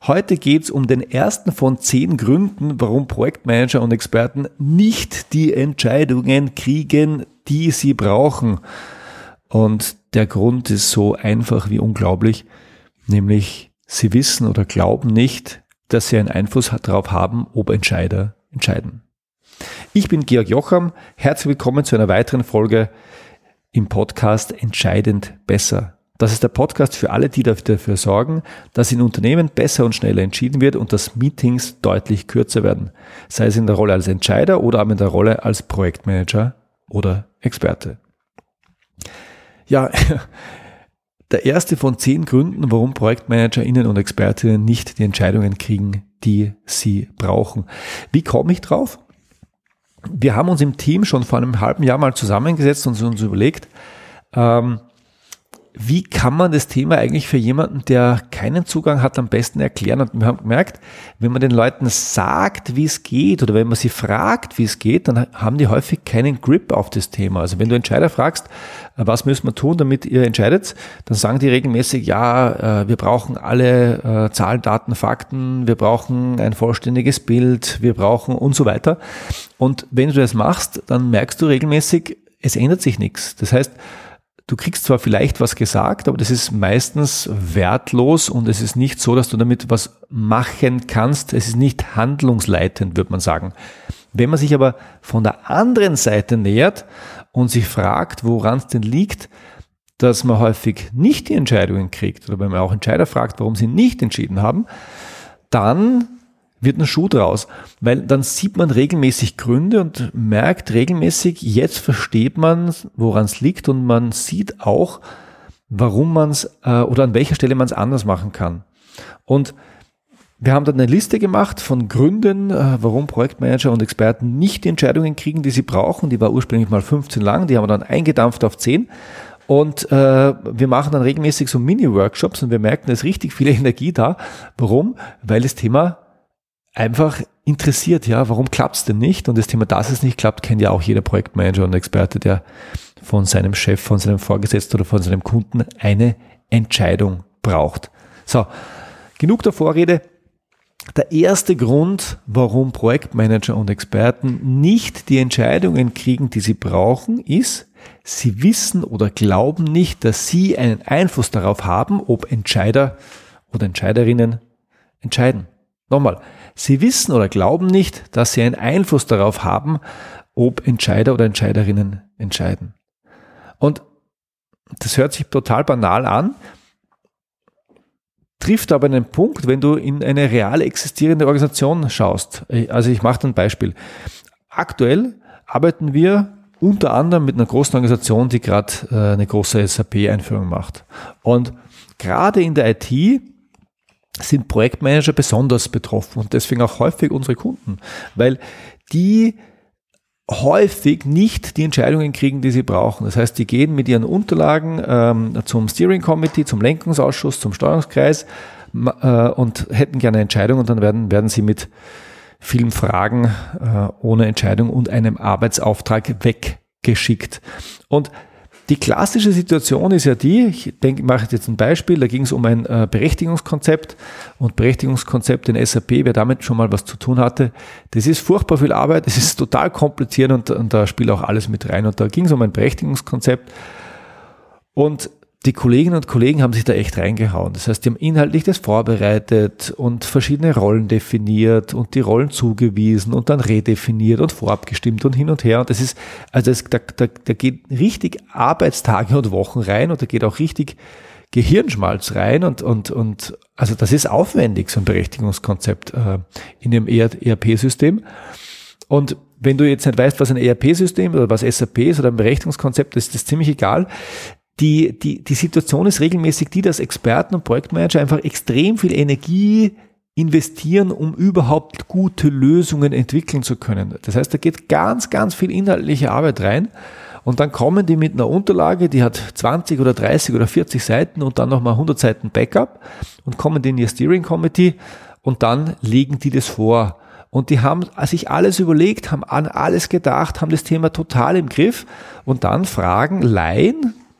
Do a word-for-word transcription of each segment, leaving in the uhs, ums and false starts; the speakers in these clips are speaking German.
Heute geht es um den ersten von zehn Gründen, warum Projektmanager und Experten nicht die Entscheidungen kriegen, die sie brauchen. Und der Grund ist so einfach wie unglaublich, nämlich sie wissen oder glauben nicht, dass sie einen Einfluss darauf haben, ob Entscheider entscheiden. Ich bin Georg Jocham, herzlich willkommen zu einer weiteren Folge im Podcast Entscheidend besser. Das ist der Podcast für alle, die dafür sorgen, dass in Unternehmen besser und schneller entschieden wird und dass Meetings deutlich kürzer werden, sei es in der Rolle als Entscheider oder aber in der Rolle als Projektmanager oder Experte. Ja, der erste von zehn Gründen, warum ProjektmanagerInnen und ExpertInnen nicht die Entscheidungen kriegen, die sie brauchen. Wie komme ich drauf? Wir haben uns im Team schon vor einem halben Jahr mal zusammengesetzt und uns überlegt, ähm, wie kann man das Thema eigentlich für jemanden, der keinen Zugang hat, am besten erklären? Und wir haben gemerkt, wenn man den Leuten sagt, wie es geht, oder wenn man sie fragt, wie es geht, dann haben die häufig keinen Grip auf das Thema. Also wenn du Entscheider fragst, was müssen wir tun, damit ihr entscheidet, dann sagen die regelmäßig, ja, wir brauchen alle Zahlen, Daten, Fakten, wir brauchen ein vollständiges Bild, wir brauchen und so weiter. Und wenn du das machst, dann merkst du regelmäßig, es ändert sich nichts. Das heißt, du kriegst zwar vielleicht was gesagt, aber das ist meistens wertlos und es ist nicht so, dass du damit was machen kannst. Es ist nicht handlungsleitend, würde man sagen. Wenn man sich aber von der anderen Seite nähert und sich fragt, woran es denn liegt, dass man häufig nicht die Entscheidungen kriegt, oder wenn man auch Entscheider fragt, warum sie nicht entschieden haben, dann wird ein Schuh draus, weil dann sieht man regelmäßig Gründe und merkt regelmäßig, jetzt versteht man, woran es liegt, und man sieht auch, warum man es äh, oder an welcher Stelle man es anders machen kann. Und wir haben dann eine Liste gemacht von Gründen, äh, warum Projektmanager und Experten nicht die Entscheidungen kriegen, die sie brauchen. Die war ursprünglich mal fünfzehn lang, die haben wir dann eingedampft auf zehn. Und äh, wir machen dann regelmäßig so Mini-Workshops und wir merken, da ist richtig viel Energie da. Warum? Weil das Thema einfach interessiert, ja, warum klappt es denn nicht? Und das Thema, dass es nicht klappt, kennt ja auch jeder Projektmanager und Experte, der von seinem Chef, von seinem Vorgesetzten oder von seinem Kunden eine Entscheidung braucht. So, genug der Vorrede. Der erste Grund, warum Projektmanager und Experten nicht die Entscheidungen kriegen, die sie brauchen, ist, sie wissen oder glauben nicht, dass sie einen Einfluss darauf haben, ob Entscheider oder Entscheiderinnen entscheiden. Nochmal, sie wissen oder glauben nicht, dass sie einen Einfluss darauf haben, ob Entscheider oder Entscheiderinnen entscheiden. Und das hört sich total banal an, trifft aber einen Punkt, wenn du in eine real existierende Organisation schaust. Also ich mache ein Beispiel. Aktuell arbeiten wir unter anderem mit einer großen Organisation, die gerade äh, eine große S A P-Einführung macht. Und gerade in der I T sind Projektmanager besonders betroffen und deswegen auch häufig unsere Kunden, weil die häufig nicht die Entscheidungen kriegen, die sie brauchen. Das heißt, die gehen mit ihren Unterlagen ähm, zum Steering Committee, zum Lenkungsausschuss, zum Steuerungskreis äh, und hätten gerne eine Entscheidung, und dann werden, werden sie mit vielen Fragen äh, ohne Entscheidung und einem Arbeitsauftrag weggeschickt. Und die klassische Situation ist ja die, ich denke, ich mache jetzt ein Beispiel, da ging es um ein äh, Berechtigungskonzept, und Berechtigungskonzept in S A P, wer damit schon mal was zu tun hatte, das ist furchtbar viel Arbeit, das ist total kompliziert und, und da spielt auch alles mit rein, und da ging es um ein Berechtigungskonzept und die Kolleginnen und Kollegen haben sich da echt reingehauen. Das heißt, die haben inhaltlich das vorbereitet und verschiedene Rollen definiert und die Rollen zugewiesen und dann redefiniert und vorabgestimmt und hin und her. Und das ist, also das, da, da, da geht richtig Arbeitstage und Wochen rein, und da geht auch richtig Gehirnschmalz rein, und, und, und also das ist aufwendig, so ein Berechtigungskonzept äh, in dem E R P-System. Und wenn du jetzt nicht weißt, was ein E R P-System oder was S A P ist oder ein Berechtigungskonzept, ist das ziemlich egal. Die, die, die Situation ist regelmäßig die, dass Experten und Projektmanager einfach extrem viel Energie investieren, um überhaupt gute Lösungen entwickeln zu können. Das heißt, da geht ganz, ganz viel inhaltliche Arbeit rein, und dann kommen die mit einer Unterlage, die hat zwanzig oder dreißig oder vierzig Seiten und dann nochmal hundert Seiten Backup, und kommen die in ihr Steering Committee, und dann legen die das vor. Und die haben sich alles überlegt, haben an alles gedacht, haben das Thema total im Griff, und dann fragen Laien,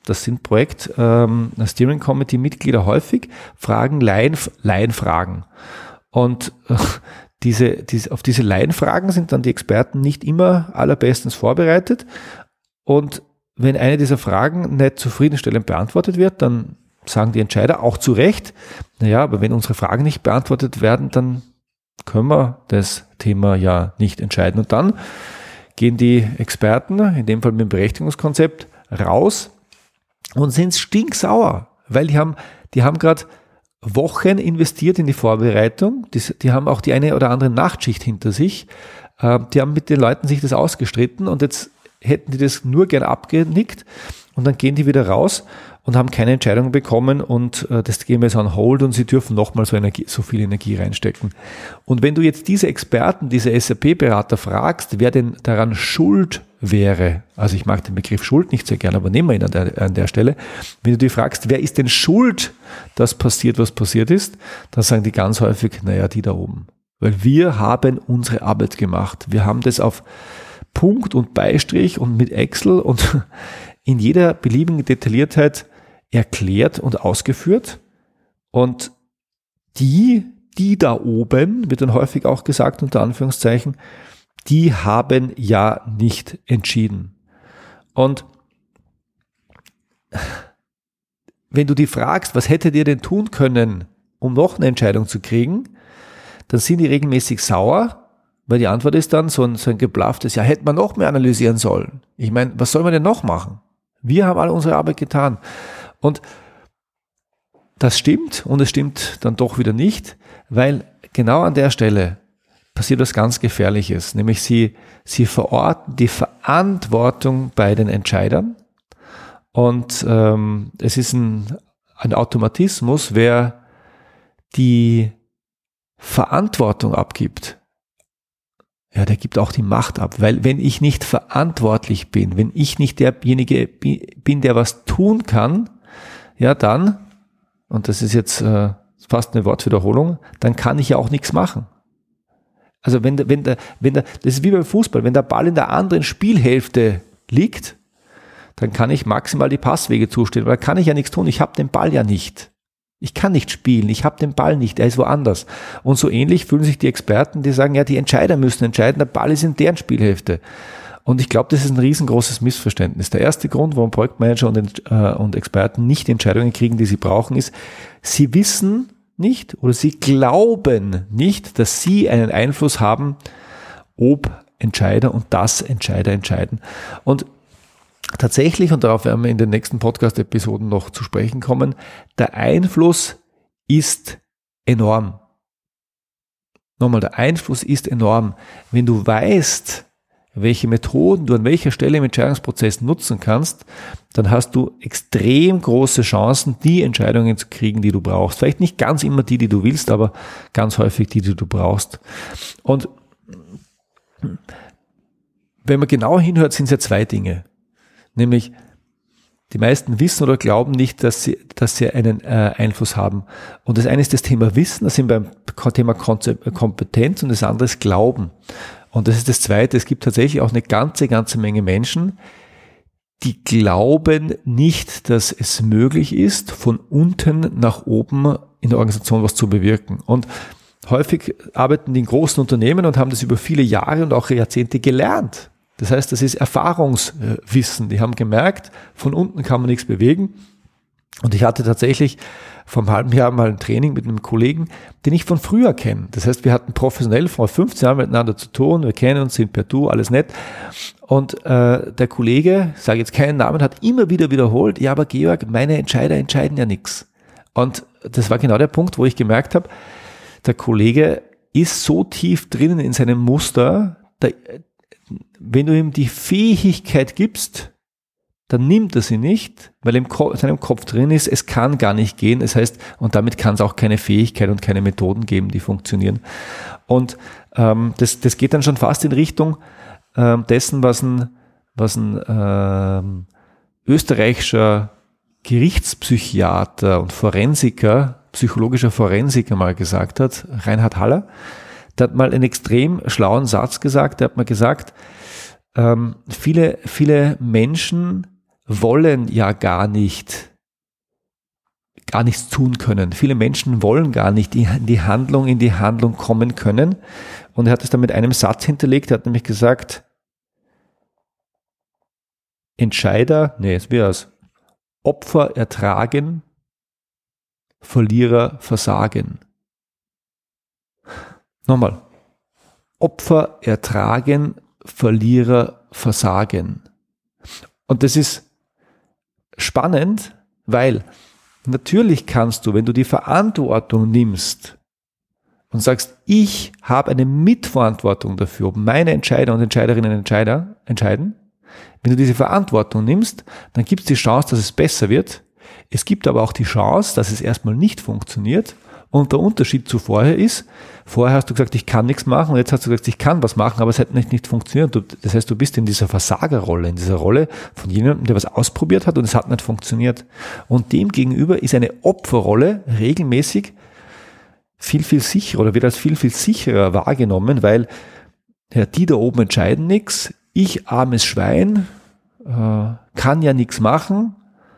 das sind Projekt ähm, Steering Committee Mitglieder häufig, fragen Laien, Laienfragen. Und äh, diese, diese, auf diese Laienfragen sind dann die Experten nicht immer allerbestens vorbereitet. Und wenn eine dieser Fragen nicht zufriedenstellend beantwortet wird, dann sagen die Entscheider auch zu Recht, naja, aber wenn unsere Fragen nicht beantwortet werden, dann können wir das Thema ja nicht entscheiden. Und dann gehen die Experten, in dem Fall mit dem Berechtigungskonzept, raus und sind stinksauer, weil die haben, die haben gerade Wochen investiert in die Vorbereitung, die, die haben auch die eine oder andere Nachtschicht hinter sich, äh, die haben mit den Leuten sich das ausgestritten und jetzt hätten die das nur gern abgenickt und dann gehen die wieder raus und haben keine Entscheidung bekommen und äh, das gehen wir jetzt on hold und sie dürfen nochmal so, Energie, so viel Energie reinstecken. Und wenn du jetzt diese Experten, diese S A P-Berater fragst, wer denn daran schuld wäre, also ich mag den Begriff Schuld nicht sehr gerne, aber nehmen wir ihn an der, an der Stelle, wenn du die fragst, wer ist denn schuld, dass passiert, was passiert ist, dann sagen die ganz häufig, naja, die da oben. Weil wir haben unsere Arbeit gemacht. Wir haben das auf Punkt und Beistrich und mit Excel und in jeder beliebigen Detailliertheit erklärt und ausgeführt. Und die, die da oben, wird dann häufig auch gesagt, unter Anführungszeichen, die haben ja nicht entschieden. Und wenn du die fragst, was hättet ihr denn tun können, um noch eine Entscheidung zu kriegen, dann sind die regelmäßig sauer, weil die Antwort ist dann so ein, so ein geblafftes, ja, hätte man noch mehr analysieren sollen. Ich meine, was soll man denn noch machen? Wir haben alle unsere Arbeit getan. Und das stimmt und es stimmt dann doch wieder nicht, weil genau an der Stelle passiert was ganz Gefährliches, nämlich sie, sie verorten die Verantwortung bei den Entscheidern und ähm, es ist ein, ein Automatismus, wer die Verantwortung abgibt, ja, der gibt auch die Macht ab, weil wenn ich nicht verantwortlich bin, wenn ich nicht derjenige bin, der was tun kann, ja dann, und das ist jetzt äh, fast eine Wortwiederholung, dann kann ich ja auch nichts machen. Also wenn, wenn, der, wenn der, das ist wie beim Fußball, wenn der Ball in der anderen Spielhälfte liegt, dann kann ich maximal die Passwege zustehen, weil da kann ich ja nichts tun, ich habe den Ball ja nicht. Ich kann nicht spielen, ich habe den Ball nicht, er ist woanders. Und so ähnlich fühlen sich die Experten, die sagen, ja, die Entscheider müssen entscheiden, der Ball ist in deren Spielhälfte. Und ich glaube, das ist ein riesengroßes Missverständnis. Der erste Grund, warum Projektmanager und, äh, und Experten nicht die Entscheidungen kriegen, die sie brauchen, ist, sie wissen nicht oder sie glauben nicht, dass sie einen Einfluss haben, ob Entscheider und das Entscheider entscheiden. Und tatsächlich, und darauf werden wir in den nächsten Podcast-Episoden noch zu sprechen kommen, der Einfluss ist enorm. Nochmal, der Einfluss ist enorm. Wenn du weißt, welche Methoden du an welcher Stelle im Entscheidungsprozess nutzen kannst, dann hast du extrem große Chancen, die Entscheidungen zu kriegen, die du brauchst. Vielleicht nicht ganz immer die, die du willst, aber ganz häufig die, die du brauchst. Und wenn man genau hinhört, sind es ja zwei Dinge. Nämlich, die meisten wissen oder glauben nicht, dass sie, dass sie einen äh, Einfluss haben. Und das eine ist das Thema Wissen, das sind beim Thema Konzept, Kompetenz und das andere ist Glauben. Und das ist das Zweite, es gibt tatsächlich auch eine ganze, ganze Menge Menschen, die glauben nicht, dass es möglich ist, von unten nach oben in der Organisation was zu bewirken. Und häufig arbeiten die in großen Unternehmen und haben das über viele Jahre und auch Jahrzehnte gelernt. Das heißt, das ist Erfahrungswissen. Die haben gemerkt, von unten kann man nichts bewegen. Und ich hatte tatsächlich vor einem halben Jahr mal ein Training mit einem Kollegen, den ich von früher kenne. Das heißt, wir hatten professionell vor fünfzehn Jahren miteinander zu tun. Wir kennen uns, sind per Du, alles nett. Und äh, der Kollege, ich sage jetzt keinen Namen, hat immer wieder wiederholt, ja, aber Georg, meine Entscheider entscheiden ja nichts. Und das war genau der Punkt, wo ich gemerkt habe, der Kollege ist so tief drinnen in seinem Muster, der, wenn du ihm die Fähigkeit gibst, dann nimmt er sie nicht, weil in seinem Kopf drin ist, es kann gar nicht gehen. Das heißt, und damit kann es auch keine Fähigkeit und keine Methoden geben, die funktionieren. Und ähm, das, das geht dann schon fast in Richtung ähm, dessen, was ein, was ein ähm, österreichischer Gerichtspsychiater und Forensiker, psychologischer Forensiker mal gesagt hat, Reinhard Haller. Der hat mal einen extrem schlauen Satz gesagt, der hat mal gesagt, ähm, viele, viele Menschen wollen ja gar nicht gar nichts tun können. Viele Menschen wollen gar nicht in die Handlung, in die Handlung kommen können. Und er hat es dann mit einem Satz hinterlegt. Er hat nämlich gesagt, Entscheider, nee, es wäre es, Opfer ertragen, Verlierer versagen. Nochmal. Opfer ertragen, Verlierer versagen. Und das ist spannend, weil natürlich kannst du, wenn du die Verantwortung nimmst und sagst, ich habe eine Mitverantwortung dafür, ob meine Entscheider und Entscheiderinnen und Entscheider entscheiden, wenn du diese Verantwortung nimmst, dann gibt es die Chance, dass es besser wird. Es gibt aber auch die Chance, dass es erstmal nicht funktioniert. Und der Unterschied zu vorher ist, vorher hast du gesagt, ich kann nichts machen und jetzt hast du gesagt, ich kann was machen, aber es hat nicht, nicht funktioniert. Du, das heißt, du bist in dieser Versagerrolle, in dieser Rolle von jemandem, der was ausprobiert hat und es hat nicht funktioniert. Und dem gegenüber ist eine Opferrolle regelmäßig viel, viel sicherer oder wird als viel, viel sicherer wahrgenommen, weil ja, die da oben entscheiden nichts, ich armes Schwein äh, kann ja nichts machen,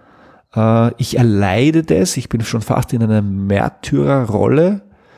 ich erleide das, ich bin schon fast in einer Märtyrerrolle,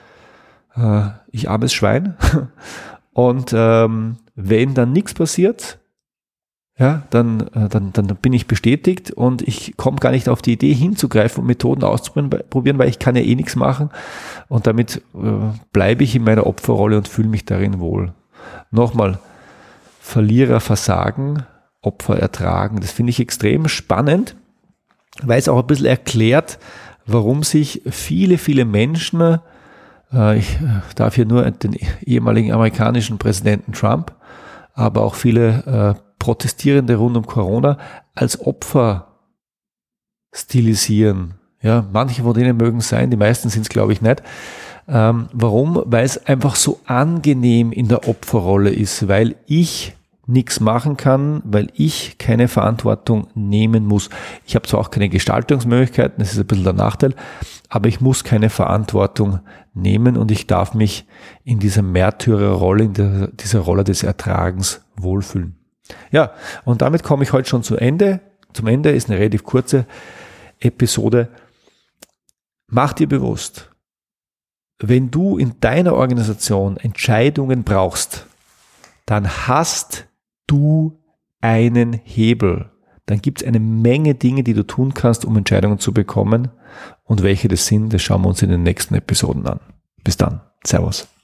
ich armes Schwein. Und ähm, wenn dann nichts passiert, ja, dann, dann, dann bin ich bestätigt und ich komme gar nicht auf die Idee hinzugreifen und Methoden auszuprobieren, weil ich kann ja eh nichts machen und damit äh, bleibe ich in meiner Opferrolle und fühle mich darin wohl. Nochmal, Verlierer versagen, Opfer ertragen, das finde ich extrem spannend, weil es auch ein bisschen erklärt, warum sich viele, viele Menschen, äh, ich darf hier nur den ehemaligen amerikanischen Präsidenten Trump, aber auch viele äh, Protestierende rund um Corona als Opfer stilisieren. Ja, manche von denen mögen es sein, die meisten sind es, glaube ich, nicht. Ähm, warum? Weil es einfach so angenehm in der Opferrolle ist, weil ich nichts machen kann, weil ich keine Verantwortung nehmen muss. Ich habe zwar auch keine Gestaltungsmöglichkeiten, das ist ein bisschen der Nachteil, aber ich muss keine Verantwortung nehmen und ich darf mich in dieser Märtyrerrolle, in der, dieser Rolle des Ertragens wohlfühlen. Ja, und damit komme ich heute schon zu Ende. Zum Ende ist eine relativ kurze Episode. Mach dir bewusst, wenn du in deiner Organisation Entscheidungen brauchst, dann hast du einen Hebel. Dann gibt es eine Menge Dinge, die du tun kannst, um Entscheidungen zu bekommen. Und welche das sind, das schauen wir uns in den nächsten Episoden an. Bis dann. Servus.